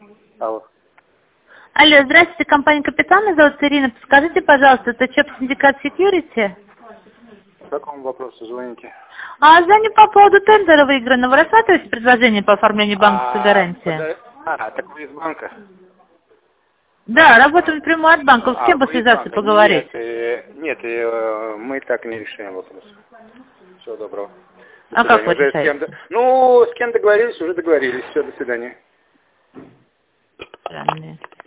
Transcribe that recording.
Алло. Алло, здравствуйте, компания «Капитан», меня зовут Ирина. Подскажите, пожалуйста, это ЧОП Синдикат Секьюрити? По какому вопросу звоните? Звоню по поводу тендера выигранного. Рассматриваете предложение по оформлению банковской гарантии? Так вы из банка? Да, работаю напрямую от банка. С кем бы связаться, поговорить? Нет, мы так не решаем вопрос. Всего доброго. До Как вы свидания. решаете? Ну, с кем договорились, уже договорились. Все, до свидания. Странные.